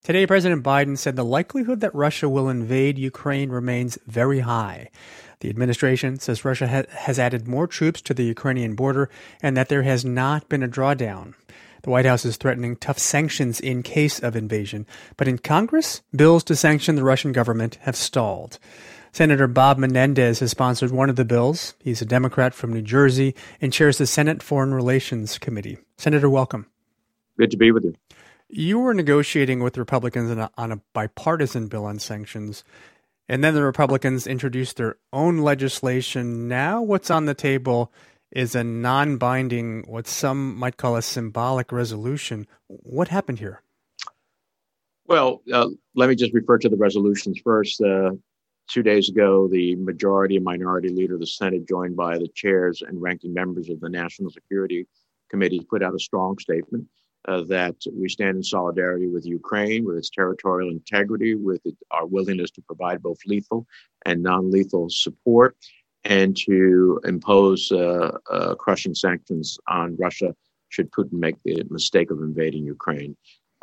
Today, President Biden said the likelihood that Russia will invade Ukraine remains very high. The administration says Russia has added more troops to the Ukrainian border and that there has not been a drawdown. The White House is threatening tough sanctions in case of invasion, but in Congress, bills to sanction the Russian government have stalled. Senator Bob Menendez has sponsored one of the bills. He's a Democrat from New Jersey and chairs the Senate Foreign Relations Committee. Senator, welcome. Good to be with you. You were negotiating with Republicans on a bipartisan bill on sanctions, and then the Republicans introduced their own legislation. Now what's on the table is a non-binding, what some might call a symbolic resolution. What happened here? Well, let me just refer to the resolutions first. 2 days ago, the majority and minority leader of the Senate, joined by the chairs and ranking members of the National Security Committee, put out a strong statement that we stand in solidarity with Ukraine, with its territorial integrity, with our willingness to provide both lethal and non-lethal support, and to impose crushing sanctions on Russia should Putin make the mistake of invading Ukraine.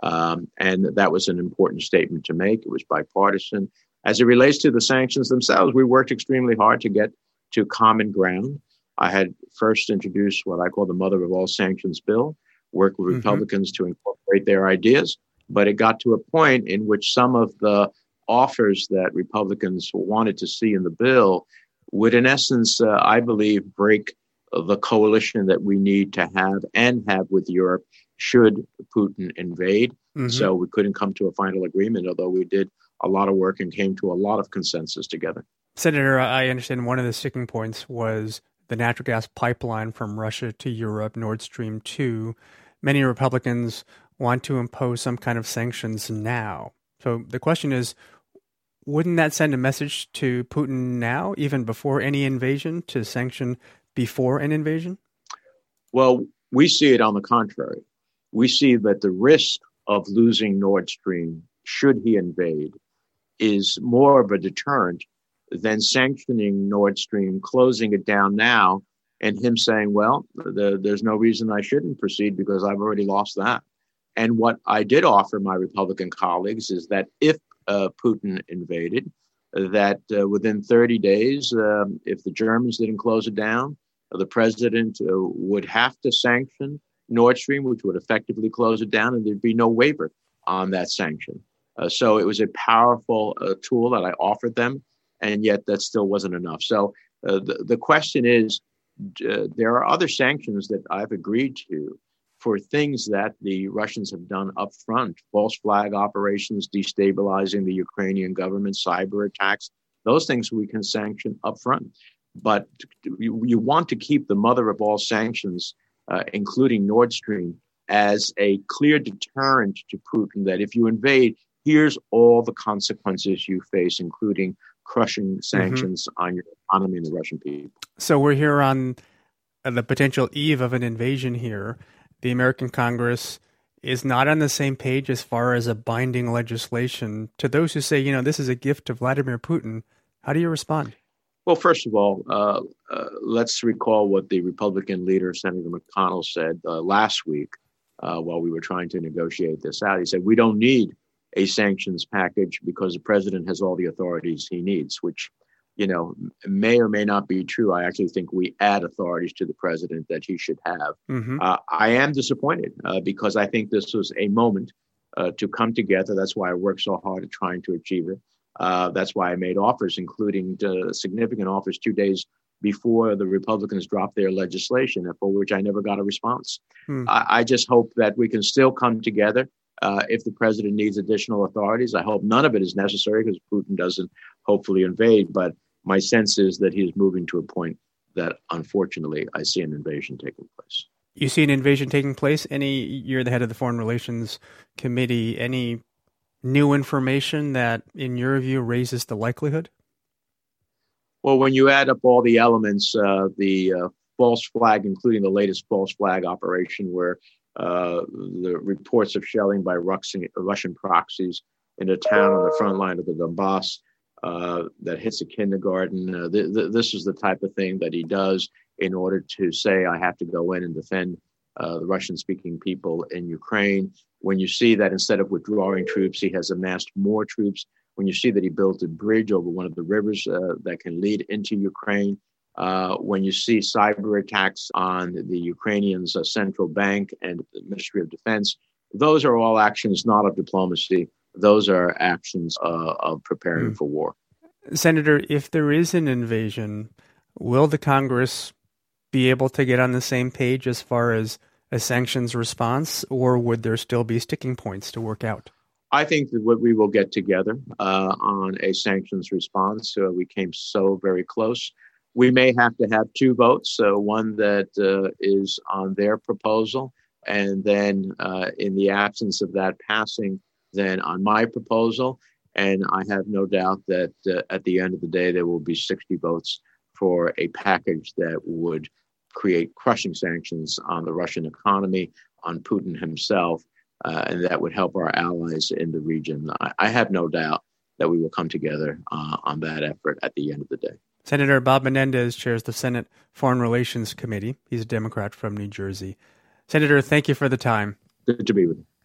And that was an important statement to make. It was bipartisan. As it relates to the sanctions themselves, we worked extremely hard to get to common ground. I had first introduced what I call the mother of all sanctions bill, worked with Republicans to incorporate their ideas, but it got to a point in which some of the offers that Republicans wanted to see in the bill would, in essence, I believe, break the coalition that we need to have and have with Europe should Putin invade. So we couldn't come to a final agreement, although we did a lot of work and came to a lot of consensus together. Senator, I understand one of the sticking points was the natural gas pipeline from Russia to Europe, Nord Stream 2. Many Republicans want to impose some kind of sanctions now. So the question is, wouldn't that send a message to Putin now, even before any invasion, to sanction before an invasion? Well, we see it on the contrary. We see that the risk of losing Nord Stream, should he invade, is more of a deterrent than sanctioning Nord Stream, closing it down now, and him saying, well, there's no reason I shouldn't proceed because I've already lost that. And what I did offer my Republican colleagues is that if Putin invaded, that within 30 days, if the Germans didn't close it down, the president would have to sanction Nord Stream, which would effectively close it down, and there'd be no waiver on that sanction. So it was a powerful tool that I offered them, and yet that still wasn't enough. So the question is, there are other sanctions that I've agreed to for things that the Russians have done up front: false flag operations, destabilizing the Ukrainian government, cyber attacks. Those things we can sanction up front. But you want to keep the mother of all sanctions, including Nord Stream, as a clear deterrent to Putin that if you invade, here's all the consequences you face, including crushing sanctions on your economy and the Russian people. So we're here on the potential eve of an invasion here. The American Congress is not on the same page as far as a binding legislation. To those who say, this is a gift to Vladimir Putin, how do you respond? Well, first of all, let's recall what the Republican leader, Senator McConnell, said last week while we were trying to negotiate this out. He said, we don't need a sanctions package because the president has all the authorities he needs, which, may or may not be true. I actually think we add authorities to the president that he should have. I am disappointed because I think this was a moment to come together. That's why I worked so hard at trying to achieve it. That's why I made offers, including significant offers 2 days before the Republicans dropped their legislation, for which I never got a response. I just hope that we can still come together. If the president needs additional authorities, I hope none of it is necessary because Putin doesn't hopefully invade. But my sense is that he's moving to a point that, unfortunately, I see an invasion taking place. You see an invasion taking place? You're the head of the Foreign Relations Committee. Any new information that, in your view, raises the likelihood? Well, when you add up all the elements, the false flag, including the latest false flag operation where the reports of shelling by Russian proxies in a town on the front line of the Donbass that hits a kindergarten. This is the type of thing that he does in order to say, I have to go in and defend the Russian-speaking people in Ukraine. When you see that instead of withdrawing troops, he has amassed more troops, when you see that he built a bridge over one of the rivers that can lead into Ukraine, when you see cyber attacks on the Ukrainians' central bank and the Ministry of Defense, those are all actions not of diplomacy. Those are actions of preparing for war. Senator, if there is an invasion, will the Congress be able to get on the same page as far as a sanctions response, or would there still be sticking points to work out? I think that we will get together on a sanctions response. We came so very close. We may have to have two votes, one that is on their proposal, and then in the absence of that passing, then on my proposal. And I have no doubt that at the end of the day, there will be 60 votes for a package that would create crushing sanctions on the Russian economy, on Putin himself, and that would help our allies in the region. I have no doubt that we will come together on that effort at the end of the day. Senator Bob Menendez chairs the Senate Foreign Relations Committee. He's a Democrat from New Jersey. Senator, thank you for the time. Good to be with you.